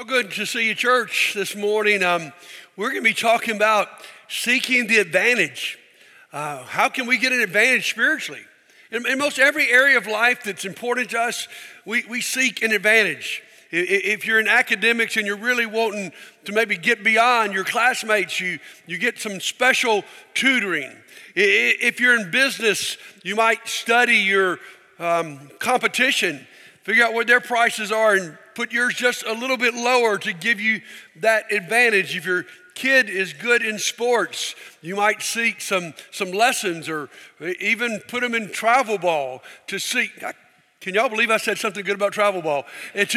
Well, good to see you, church, this morning. We're going to be talking about seeking the advantage. How can we get an advantage spiritually? In most every area of life that's important to us, we seek an advantage. If you're in academics and you're really wanting to maybe get beyond your classmates, you get some special tutoring. If you're in business, you might study your competition, figure out what their prices are and put yours just a little bit lower to give you that advantage. If your kid is good in sports, you might seek some lessons or even put them in travel ball to seek. Can y'all believe I said something good about travel ball? And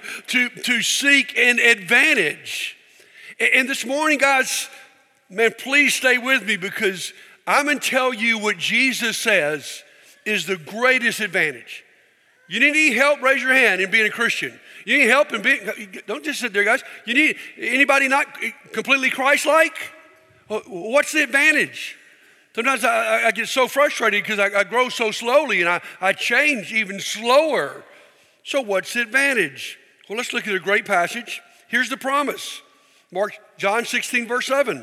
to seek an advantage. And this morning, guys, man, please stay with me because I'm going to tell you what Jesus says is the greatest advantage. You need any help? Raise your hand in being a Christian. You need help in being, don't just sit there, guys. You need anybody not completely Christ-like? What's the advantage? Sometimes I get so frustrated because I grow so slowly and I change even slower. So what's the advantage? Well, let's look at a great passage. Here's the promise. John 16, verse 7.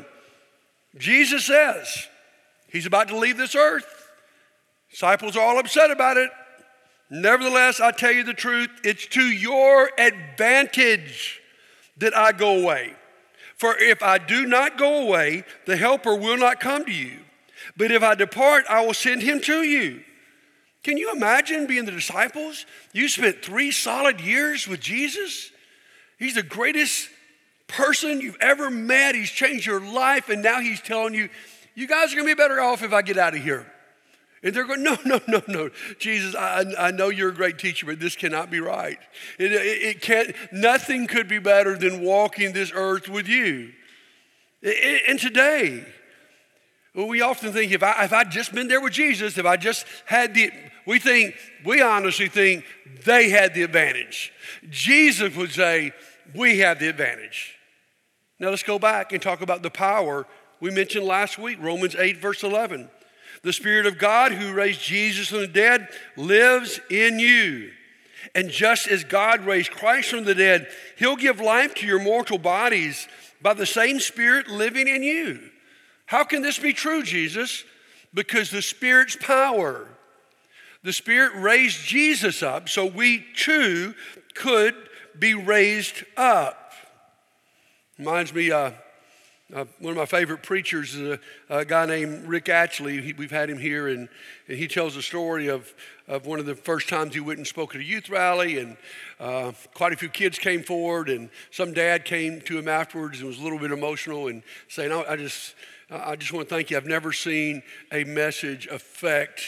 Jesus says, he's about to leave this earth. Disciples are all upset about it. Nevertheless, I tell you the truth, it's to your advantage that I go away. For if I do not go away, the helper will not come to you. But if I depart, I will send him to you. Can you imagine being the disciples? You spent 3 solid years with Jesus. He's the greatest person you've ever met. He's changed your life. And now he's telling you, you guys are going to be better off if I get out of here. And they're going, no. Jesus, I know you're a great teacher, but this cannot be right. It can't, nothing could be better than walking this earth with you. And today, we often think if I'd just been there with Jesus, if I just had we honestly think they had the advantage. Jesus would say, we have the advantage. Now let's go back and talk about the power we mentioned last week, Romans 8, verse 11. The Spirit of God who raised Jesus from the dead lives in you. And just as God raised Christ from the dead, he'll give life to your mortal bodies by the same Spirit living in you. How can this be true, Jesus? Because the Spirit's power. The Spirit raised Jesus up so we too could be raised up. Reminds me, one of my favorite preachers is a guy named Rick Atchley. We've had him here, and he tells a story of one of the first times he went and spoke at a youth rally, and quite a few kids came forward, and some dad came to him afterwards and was a little bit emotional and saying, I just want to thank you. I've never seen a message affect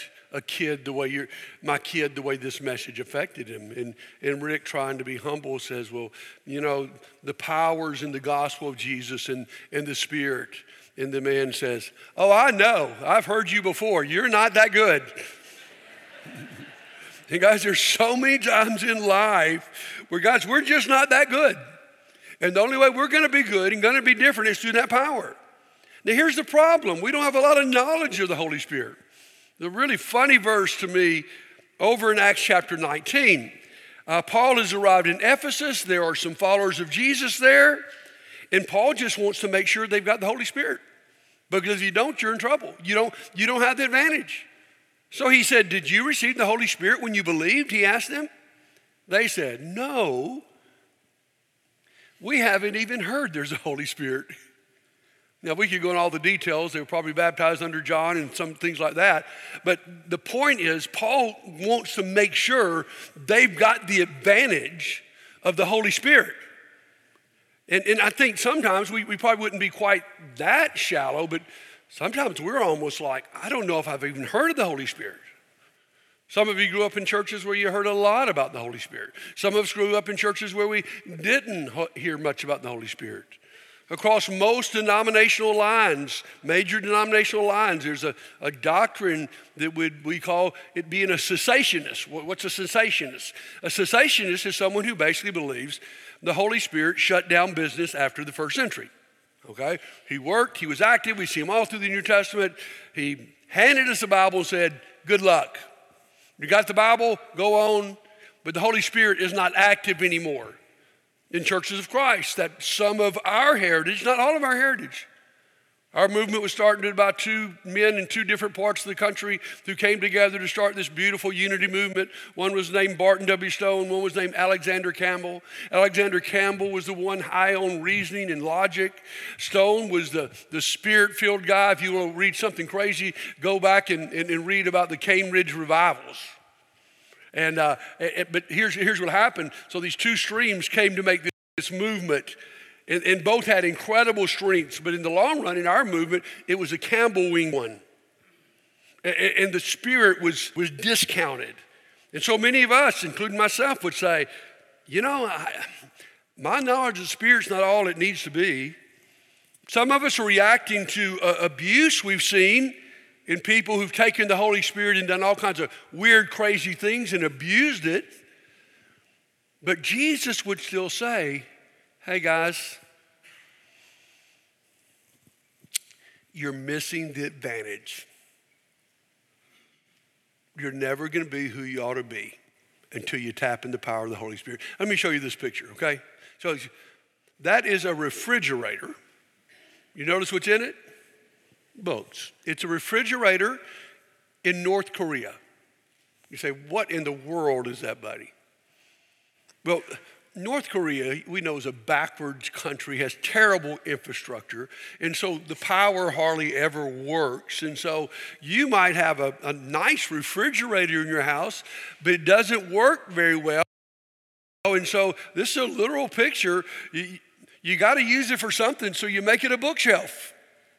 my kid the way this message affected him. And Rick, trying to be humble, says, well, you know, the power's in the gospel of Jesus and the Spirit. And the man says, oh, I know. I've heard you before. You're not that good. And guys, there's so many times in life where, guys, we're just not that good. And the only way we're going to be good and going to be different is through that power. Now, here's the problem. We don't have a lot of knowledge of the Holy Spirit. The really funny verse to me over in Acts chapter 19. Paul has arrived in Ephesus. There are some followers of Jesus there. And Paul just wants to make sure they've got the Holy Spirit. Because if you don't, you're in trouble. You don't have the advantage. So he said, did you receive the Holy Spirit when you believed? He asked them. They said, no. We haven't even heard there's a Holy Spirit. Now, we could go into all the details. They were probably baptized under John and some things like that. But the point is, Paul wants to make sure they've got the advantage of the Holy Spirit. And I think sometimes we probably wouldn't be quite that shallow, but sometimes we're almost like, I don't know if I've even heard of the Holy Spirit. Some of you grew up in churches where you heard a lot about the Holy Spirit. Some of us grew up in churches where we didn't hear much about the Holy Spirit. Across most denominational lines, major denominational lines, there's a doctrine that we call it being a cessationist. What's a cessationist? A cessationist is someone who basically believes the Holy Spirit shut down business after the first century. Okay? He worked, he was active, we see him all through the New Testament. He handed us the Bible and said, good luck. You got the Bible, go on, but the Holy Spirit is not active anymore. in Churches of Christ that some of our heritage, not all of our heritage, our movement was started by two men in two different parts of the country who came together to start this beautiful unity movement. One was named Barton W. Stone, one was named Alexander Campbell. Alexander Campbell was the one high on reasoning and logic. Stone was the spirit-filled guy. If you want to read something crazy, go back and read about the Cane Ridge revivals. But here's what happened. So these two streams came to make this movement. And both had incredible strengths, but in the long run, in our movement, it was a Campbell wing one. And the spirit was discounted. And so many of us, including myself, would say, my knowledge of the Spirit's not all it needs to be. Some of us are reacting to abuse we've seen in people who've taken the Holy Spirit and done all kinds of weird, crazy things and abused it. But Jesus would still say, hey guys, you're missing the advantage. You're never going to be who you ought to be until you tap into the power of the Holy Spirit. Let me show you this picture, okay? So that is a refrigerator. You notice what's in it? Books. It's a refrigerator in North Korea. You say, what in the world is that, buddy? Well, North Korea, we know, is a backwards country, has terrible infrastructure, and so the power hardly ever works. And so you might have a nice refrigerator in your house, but it doesn't work very well. And so this is a literal picture. You got to use it for something, so you make it a bookshelf.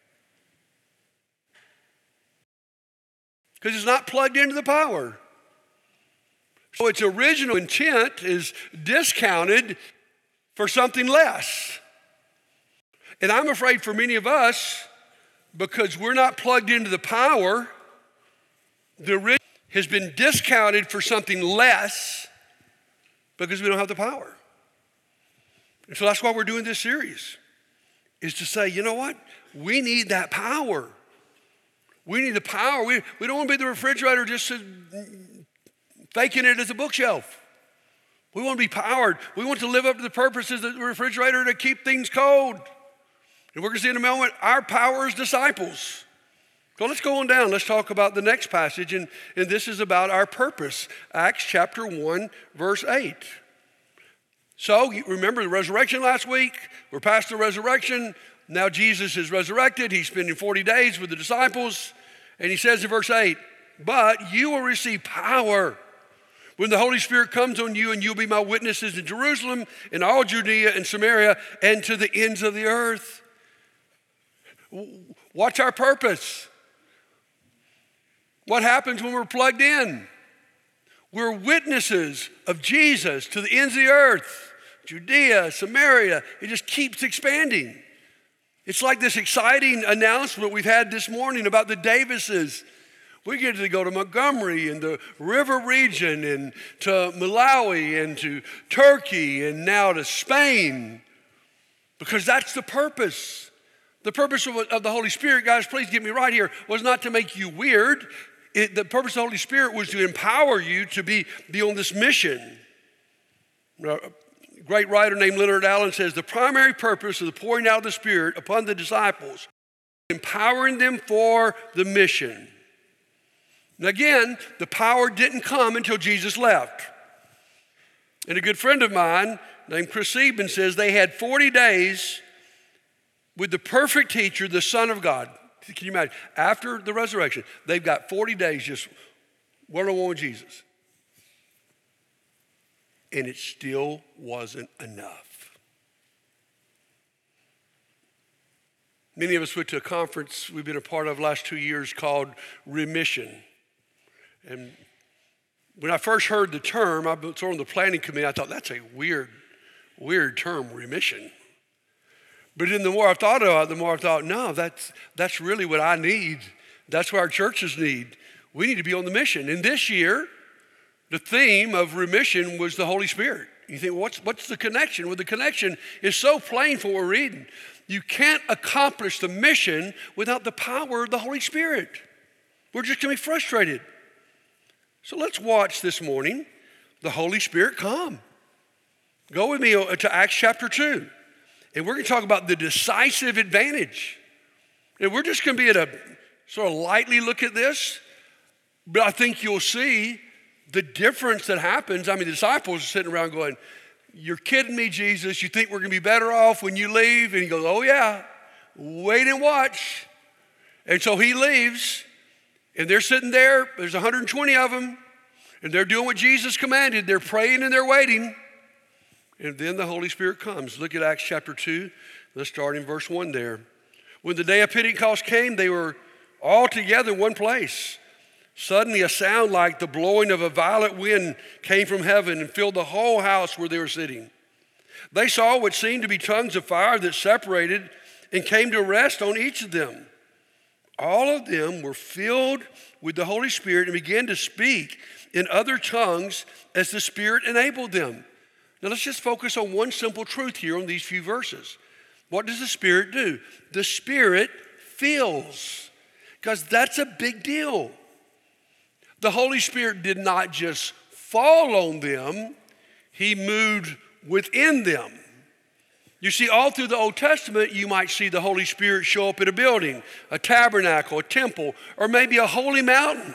Because it's not plugged into the power. So its original intent is discounted for something less. And I'm afraid for many of us, because we're not plugged into the power, the original has been discounted for something less because we don't have the power. And so that's why we're doing this series, is to say, you know what? We need that power. We need the power. We don't want to be the refrigerator just faking it as a bookshelf. We want to be powered. We want to live up to the purposes of the refrigerator to keep things cold. And we're going to see in a moment, our power as disciples. So let's go on down. Let's talk about the next passage, and this is about our purpose. Acts chapter 1, verse 8. So you remember the resurrection last week? We're past the resurrection. Now Jesus is resurrected. He's spending 40 days with the disciples. And he says in verse 8, but you will receive power when the Holy Spirit comes on you, and you'll be my witnesses in Jerusalem, in all Judea and Samaria, and to the ends of the earth. What's our purpose? What happens when we're plugged in? We're witnesses of Jesus to the ends of the earth, Judea, Samaria. It just keeps expanding. It's like this exciting announcement we've had this morning about the Davises. We get to go to Montgomery and the river region and to Malawi and to Turkey and now to Spain, because that's the purpose. The purpose of the Holy Spirit, guys, please get me right here, was not to make you weird. The purpose of the Holy Spirit was to empower you to be on this mission. A great writer named Leonard Allen says, the primary purpose of the pouring out of the Spirit upon the disciples, empowering them for the mission. And again, the power didn't come until Jesus left. And a good friend of mine named Chris Sieben says they had 40 days with the perfect teacher, the Son of God. Can you imagine? After the resurrection, they've got 40 days just one-on-one with Jesus. And it still wasn't enough. Many of us went to a conference we've been a part of the last 2 years called Remission. And when I first heard the term, I was on the planning committee, I thought, that's a weird term, remission. But then the more I thought about it, the more I thought, no, that's really what I need. That's what our churches need. We need to be on the mission. And this year, the theme of remission was the Holy Spirit. You think, well, what's the connection? Well, the connection is so plain for what we're reading. You can't accomplish the mission without the power of the Holy Spirit. We're just going to be frustrated. So let's watch this morning the Holy Spirit come. Go with me to Acts chapter 2. And we're going to talk about the decisive advantage. And we're just going to be at a sort of lightly look at this, but I think you'll see the difference that happens. I mean, the disciples are sitting around going, "You're kidding me, Jesus. You think we're going to be better off when you leave?" And he goes, "Oh yeah, wait and watch." And so he leaves, and they're sitting there. There's 120 of them, and they're doing what Jesus commanded. They're praying and they're waiting. And then the Holy Spirit comes. Look at Acts chapter 2. Let's start in verse 1 there. When the day of Pentecost came, they were all together in one place. Suddenly a sound like the blowing of a violent wind came from heaven and filled the whole house where they were sitting. They saw what seemed to be tongues of fire that separated and came to rest on each of them. All of them were filled with the Holy Spirit and began to speak in other tongues as the Spirit enabled them. Now let's just focus on one simple truth here on these few verses. What does the Spirit do? The Spirit fills, because that's a big deal. The Holy Spirit did not just fall on them, He moved within them. You see, all through the Old Testament, you might see the Holy Spirit show up at a building, a tabernacle, a temple, or maybe a holy mountain.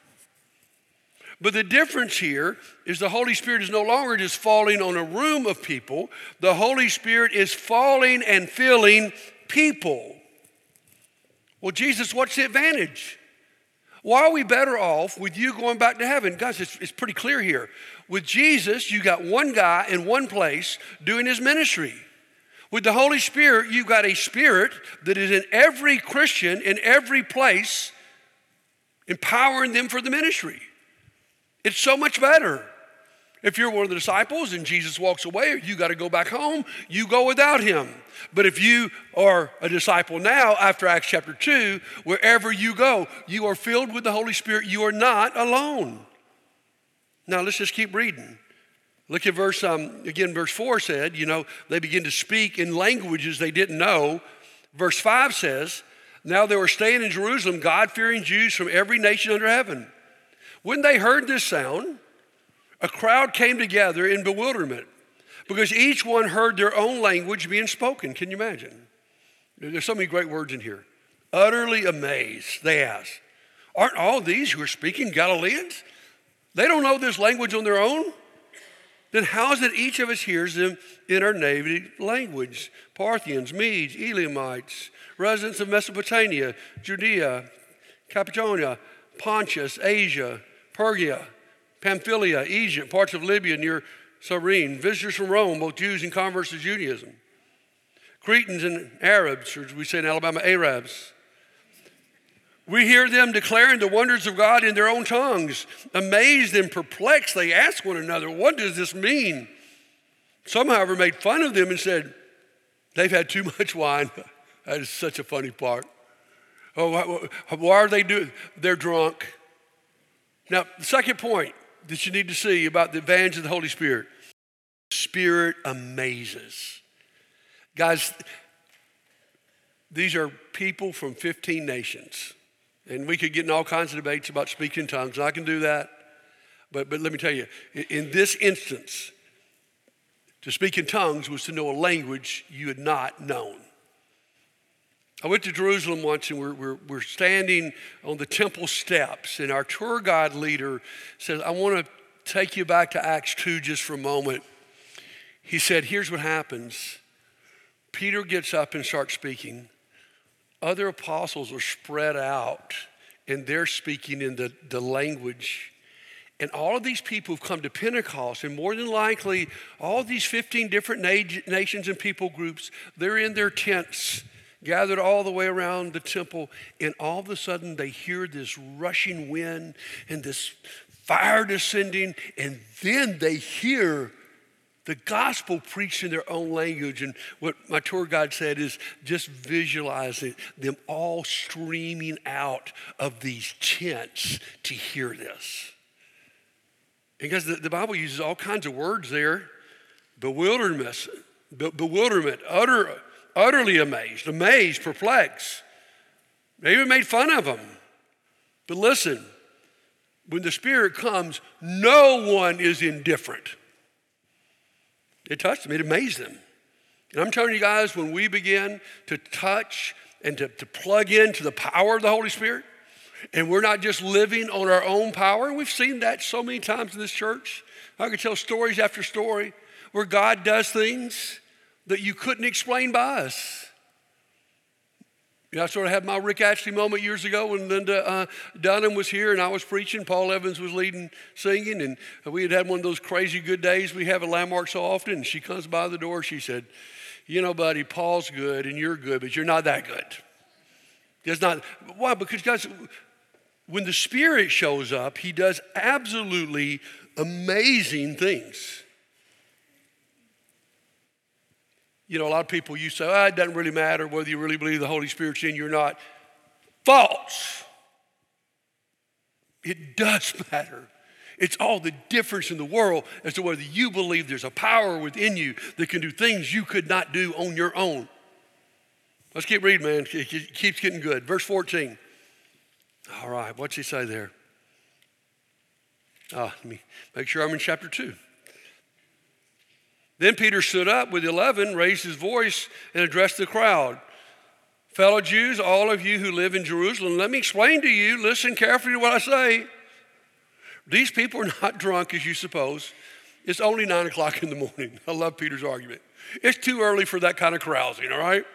But the difference here is the Holy Spirit is no longer just falling on a room of people. The Holy Spirit is falling and filling people. Well, Jesus, what's the advantage? Why are we better off with you going back to heaven? Guys, it's pretty clear here. With Jesus, you got one guy in one place doing his ministry. With the Holy Spirit, you've got a spirit that is in every Christian, in every place, empowering them for the ministry. It's so much better. If you're one of the disciples and Jesus walks away, you got to go back home, you go without him. But if you are a disciple now, after Acts chapter 2, wherever you go, you are filled with the Holy Spirit. You are not alone. Now let's just keep reading. Look at verse 4 said, they begin to speak in languages they didn't know. Verse 5 says, now they were staying in Jerusalem, God-fearing Jews from every nation under heaven. When they heard this sound, a crowd came together in bewilderment because each one heard their own language being spoken. Can you imagine? There's so many great words in here. Utterly amazed, they asked, aren't all these who are speaking Galileans? They don't know this language on their own? Then how is it each of us hears them in our native language? Parthians, Medes, Elamites, residents of Mesopotamia, Judea, Cappadocia, Pontus, Asia, Pergia, Pamphylia, Egypt, parts of Libya near Cyrene, visitors from Rome, both Jews and converts to Judaism, Cretans and Arabs, or as we say in Alabama, Arabs. We hear them declaring the wonders of God in their own tongues. Amazed and perplexed, they ask one another, what does this mean? Some, however, made fun of them and said, they've had too much wine. That is such a funny part. Oh, why are they doing? They're drunk. Now, the second point that you need to see about the advantage of the Holy Spirit. Spirit amazes. Guys, these are people from 15 nations. And we could get in all kinds of debates about speaking in tongues, and I can do that. But let me tell you, in this instance, to speak in tongues was to know a language you had not known. I went to Jerusalem once, and we're standing on the temple steps, and our tour guide leader said, I want to take you back to Acts 2 just for a moment. He said, here's what happens. Peter gets up and starts speaking. Other apostles are spread out, and they're speaking in the language. And all of these people who've come to Pentecost, and more than likely, all these 15 different nations and people groups, they're in their tents, gathered all the way around the temple, and all of a sudden they hear this rushing wind and this fire descending, and then they hear the gospel preached in their own language. And what my tour guide said is just visualizing them all streaming out of these tents to hear this. And guys, the Bible uses all kinds of words there. Bewilderment, utterly amazed, perplexed. They even made fun of them. But listen, when the Spirit comes, no one is indifferent. It touched them. It amazed them. And I'm telling you guys, when we begin to touch and to plug into the power of the Holy Spirit, and we're not just living on our own power, we've seen that so many times in this church. I could tell stories after story where God does things that you couldn't explain by us. You know, I sort of had my Rick Ashley moment years ago when Linda Dunham was here and I was preaching. Paul Evans was leading singing, and we had one of those crazy good days we have at Landmark so often. And she comes by the door. She said, you know, buddy, Paul's good and you're good, but you're not that good. It's not. Why? Because, guys, when the Spirit shows up, he does absolutely amazing things. You know, a lot of people, you say, it doesn't really matter whether you really believe the Holy Spirit's in you or not. False. It does matter. It's all the difference in the world as to whether you believe there's a power within you that can do things you could not do on your own. Let's keep reading, man. It keeps getting good. Verse 14. All right, what's he say there? Let me make sure I'm in chapter 2. Then Peter stood up with the 11, raised his voice, and addressed the crowd. Fellow Jews, all of you who live in Jerusalem, let me explain to you, listen carefully to what I say. These people are not drunk as you suppose. It's only 9 o'clock in the morning. I love Peter's argument. It's too early for that kind of carousing, all right?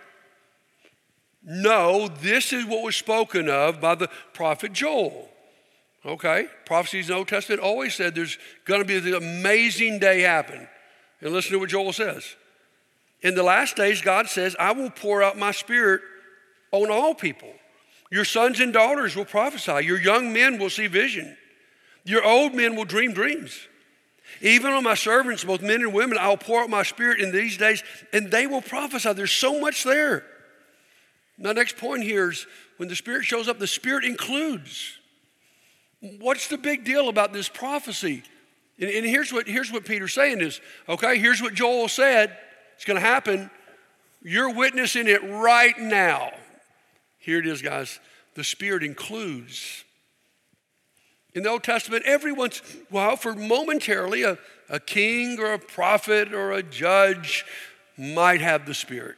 No, this is what was spoken of by the prophet Joel. Okay, prophecies in the Old Testament always said there's going to be this amazing day happen. And listen to what Joel says. In the last days, God says, I will pour out my Spirit on all people. Your sons and daughters will prophesy. Your young men will see vision. Your old men will dream dreams. Even on my servants, both men and women, I'll pour out my Spirit in these days, and they will prophesy. There's so much there. My next point here is when the Spirit shows up, the Spirit includes. What's the big deal about this prophecy? And here's what Peter's saying is, okay, here's what Joel said. It's going to happen. You're witnessing it right now. Here it is, guys. The Spirit includes. In the Old Testament, every once in a while, for momentarily, a king or a prophet or a judge might have the Spirit.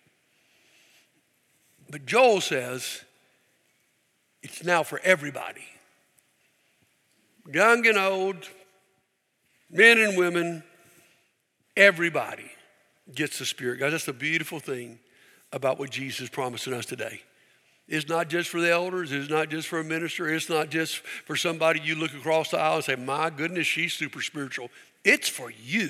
But Joel says it's now for everybody. Young and old, men and women, everybody gets the Spirit. Guys, that's the beautiful thing about what Jesus is promising us today. It's not just for the elders. It's not just for a minister. It's not just for somebody you look across the aisle and say, my goodness, she's super spiritual. It's for you.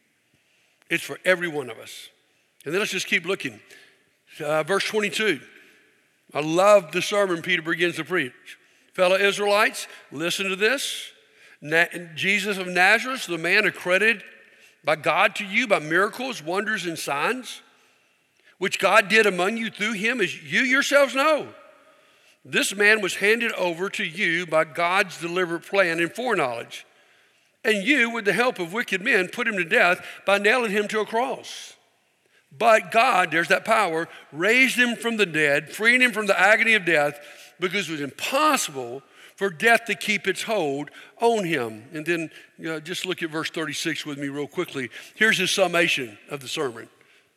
It's for every one of us. And then let's just keep looking. Verse 22. I love the sermon Peter begins to preach. Fellow Israelites, listen to this. Jesus of Nazareth, the man accredited by God to you by miracles, wonders, and signs, which God did among you through him, as you yourselves know. This man was handed over to you by God's deliberate plan and foreknowledge. And you, with the help of wicked men, put him to death by nailing him to a cross. But God, there's that power, raised him from the dead, freeing him from the agony of death, because it was impossible for death to keep its hold on him. And then just look at verse 36 with me real quickly. Here's his summation of the sermon.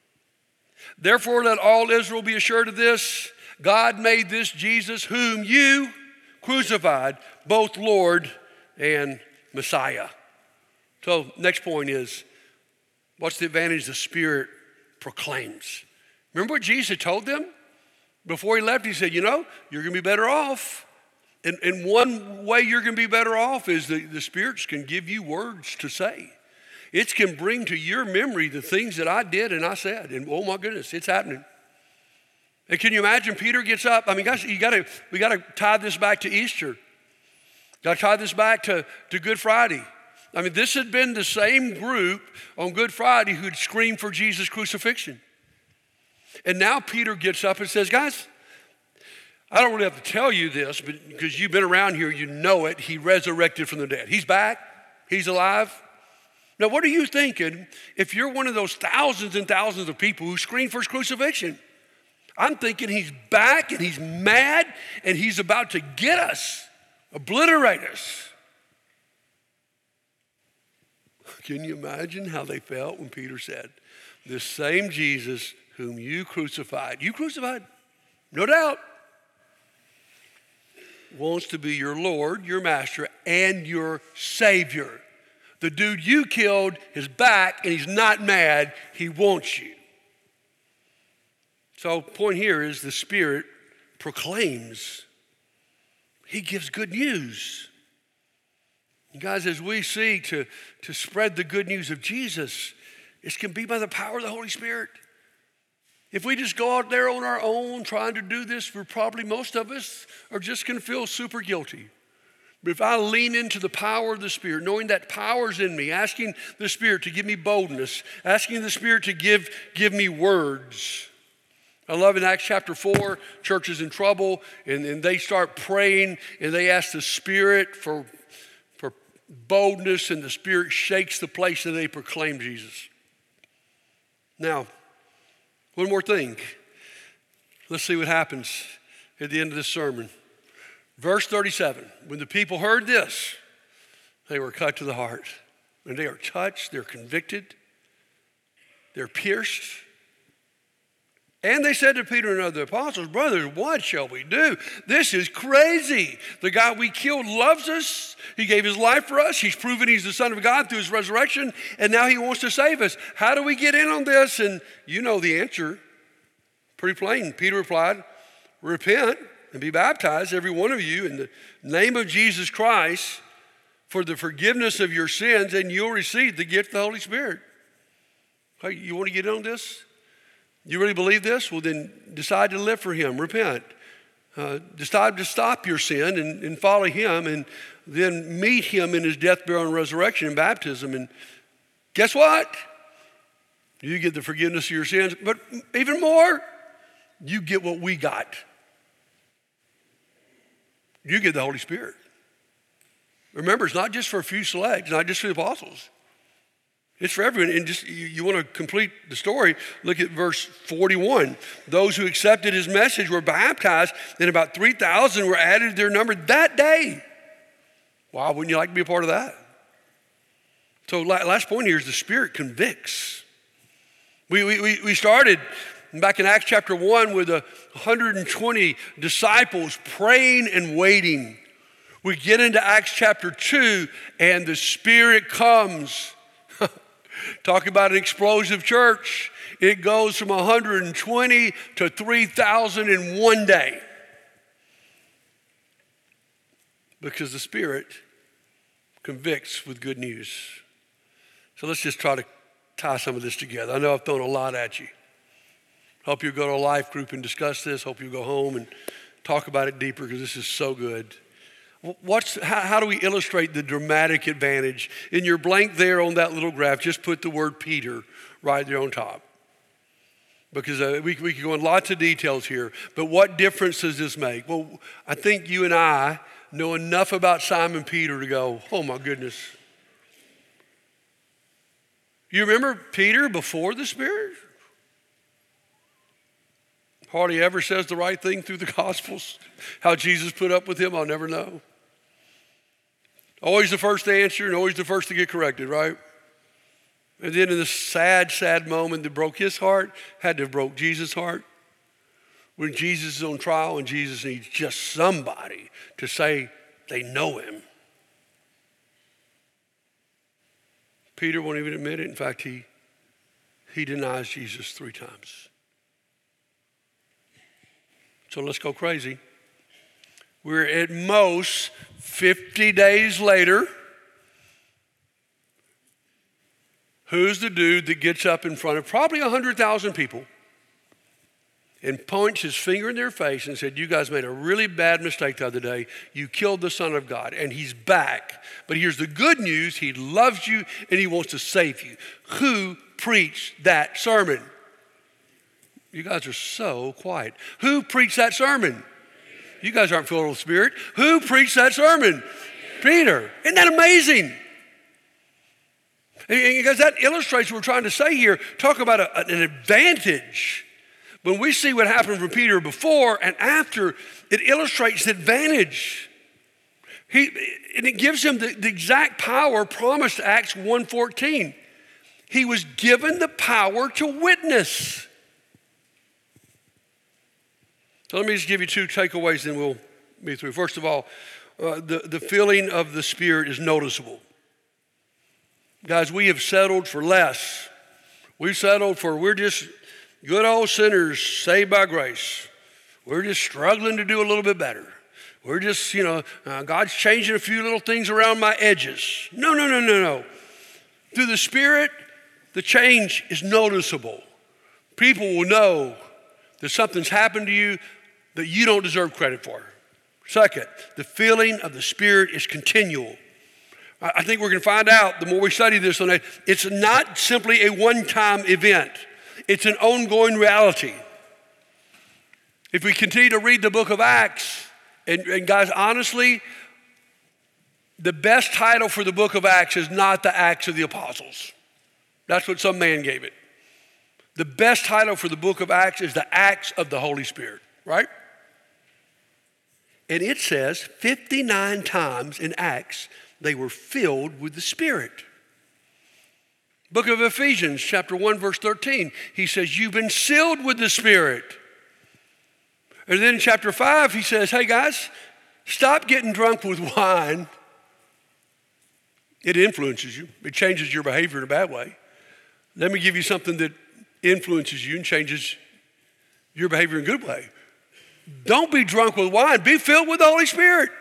Therefore, let all Israel be assured of this. God made this Jesus, whom you crucified, both Lord and Messiah. So next point is, what's the advantage the Spirit proclaims? Remember what Jesus told them? Before he left, he said, you're going to be better off. And one way you're going to be better off is the spirits can give you words to say. It can bring to your memory the things that I did and I said. And oh my goodness, it's happening. And can you imagine Peter gets up? I mean, guys, we got to tie this back to Easter. Got to tie this back to Good Friday. I mean, this had been the same group on Good Friday who'd screamed for Jesus' crucifixion. And now Peter gets up and says, guys, I don't really have to tell you this, but because you've been around here, you know it. He resurrected from the dead. He's back. He's alive. Now, what are you thinking if you're one of those thousands and thousands of people who screamed for his crucifixion? I'm thinking he's back and he's mad and he's about to get us, obliterate us. Can you imagine how they felt when Peter said, this same Jesus whom you crucified, no doubt, wants to be your Lord, your master, and your Savior. The dude you killed is back and he's not mad. He wants you. So point here is the Spirit proclaims. He gives good news. And guys, as we seek to spread the good news of Jesus, it can be by the power of the Holy Spirit. If we just go out there on our own trying to do this, most of us are just going to feel super guilty. But if I lean into the power of the Spirit, knowing that power's in me, asking the Spirit to give me boldness, asking the Spirit to give me words. I love in Acts chapter 4, church is in trouble, and they start praying, and they ask the Spirit for boldness, and the Spirit shakes the place, and they proclaim Jesus. Now, one more thing. Let's see what happens at the end of this sermon. Verse 37, when the people heard this, they were cut to the heart. And they are touched, they're convicted, they're pierced. And they said to Peter and other apostles, brothers, what shall we do? This is crazy. The guy we killed loves us. He gave his life for us. He's proven he's the Son of God through his resurrection. And now he wants to save us. How do we get in on this? And you know the answer. Pretty plain. Peter replied, repent and be baptized, every one of you, in the name of Jesus Christ for the forgiveness of your sins, and you'll receive the gift of the Holy Spirit. Hey, you want to get in on this? You really believe this? Well, then decide to live for him. Repent. Decide to stop your sin and follow him, and then meet him in his death, burial, and resurrection and baptism. And guess what? You get the forgiveness of your sins, but even more, you get what we got. You get the Holy Spirit. Remember, it's not just for a few selects, not just for the apostles. It's for everyone. And just you want to complete the story, look at verse 41. Those who accepted his message were baptized, and about 3,000 were added to their number that day. Wow, wouldn't you like to be a part of that? So last point here is the Spirit convicts. We started back in Acts chapter 1 with 120 disciples praying and waiting. We get into Acts chapter 2 and the Spirit comes. Talk about an explosive church. It goes from 120 to 3,000 in one day. Because the Spirit convicts with good news. So let's just try to tie some of this together. I know I've thrown a lot at you. Hope you'll go to a life group and discuss this. Hope you'll go home and talk about it deeper because this is so good. How do we illustrate the dramatic advantage? In your blank there on that little graph, just put the word Peter right there on top. Because we could go in lots of details here, but what difference does this make? Well, I think you and I know enough about Simon Peter to go, oh my goodness. You remember Peter before the Spirit? Hardly ever says the right thing through the Gospels. How Jesus put up with him, I'll never know. Always the first to answer and always the first to get corrected, right? And then in the sad, sad moment that broke his heart, had to have broke Jesus' heart. When Jesus is on trial and Jesus needs just somebody to say they know him. Peter won't even admit it. In fact, he denies Jesus 3 times. So let's go crazy. We're at most 50 days later. Who's the dude that gets up in front of probably 100,000 people and points his finger in their face and said, you guys made a really bad mistake the other day. You killed the Son of God, and he's back. But here's the good news. He loves you, and he wants to save you. Who preached that sermon? You guys are so quiet. Who preached that sermon? You guys aren't filled with the Spirit. Who preached that sermon? Peter. Isn't that amazing? Because that illustrates what we're trying to say here. Talk about an advantage. When we see what happened from Peter before and after, it illustrates the advantage. And it gives him the exact power promised to Acts 1:14. He was given the power to witness. So let me just give you two takeaways, then we'll be through. First of all, the feeling of the Spirit is noticeable. Guys, we have settled for less. We've settled for we're just good old sinners saved by grace. We're just struggling to do a little bit better. We're just, God's changing a few little things around my edges. No. Through the Spirit, the change is noticeable. People will know that something's happened to you that you don't deserve credit for. Second, the feeling of the Spirit is continual. I think we're going to find out the more we study this, it's not simply a one-time event. It's an ongoing reality. If we continue to read the book of Acts, and guys, honestly, the best title for the book of Acts is not the Acts of the Apostles. That's what some man gave it. The best title for the book of Acts is the Acts of the Holy Spirit, right? And it says 59 times in Acts they were filled with the Spirit. Book of Ephesians, chapter 1, verse 13, he says, you've been sealed with the Spirit. And then in chapter 5, he says, hey guys, stop getting drunk with wine. It influences you. It changes your behavior in a bad way. Let me give you something that influences you and changes your behavior in a good way. Don't be drunk with wine. Be filled with the Holy Spirit.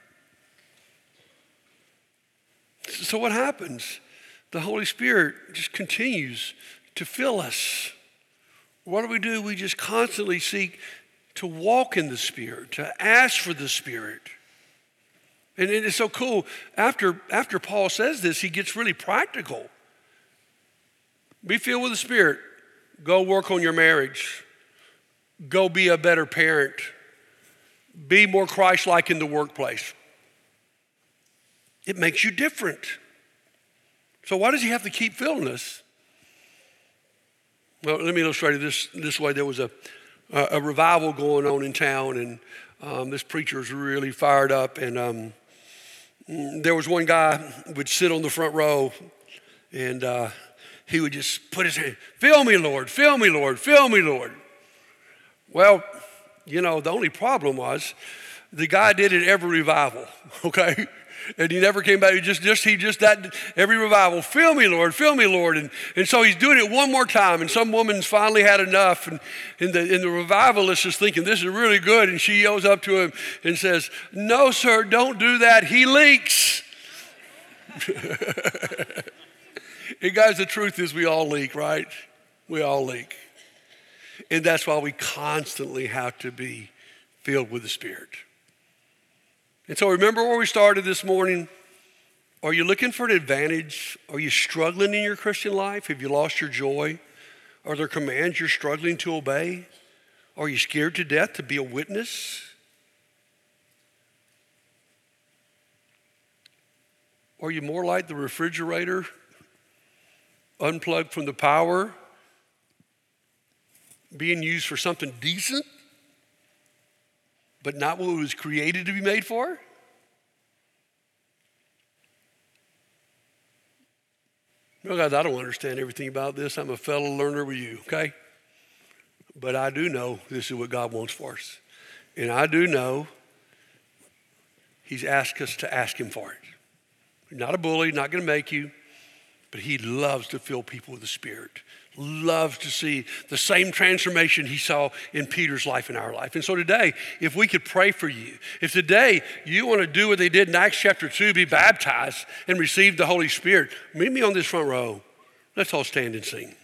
So what happens? The Holy Spirit just continues to fill us. What do? We just constantly seek to walk in the Spirit, to ask for the Spirit. And it is so cool. After Paul says this, he gets really practical. Be filled with the Spirit. Go work on your marriage. Go be a better parent. Be more Christ-like in the workplace. It makes you different. So why does he have to keep filling us? Well, let me illustrate it this way. There was a revival going on in town, and this preacher was really fired up. And there was one guy who would sit on the front row, and he would just put his hand, fill me, Lord, fill me, Lord, fill me, Lord. Well, the only problem was the guy did it every revival, okay? And he never came back. He just that every revival, fill me, Lord, fill me, Lord. And so he's doing it one more time. And some woman's finally had enough. And the revivalist is thinking, this is really good. And she yells up to him and says, no, sir, don't do that. He leaks. And guys, the truth is we all leak, right? We all leak. And that's why we constantly have to be filled with the Spirit. And so remember where we started this morning? Are you looking for an advantage? Are you struggling in your Christian life? Have you lost your joy? Are there commands you're struggling to obey? Are you scared to death to be a witness? Are you more like the refrigerator, unplugged from the power, being used for something decent, but not what it was created to be made for? No, guys, I don't understand everything about this. I'm a fellow learner with you, okay? But I do know this is what God wants for us. And I do know he's asked us to ask him for it. Not a bully, not going to make you, but he loves to fill people with the Spirit. Loves to see the same transformation he saw in Peter's life in our life. And so today, if we could pray for you, if today you want to do what they did in Acts chapter 2, be baptized and receive the Holy Spirit, meet me on this front row. Let's all stand and sing.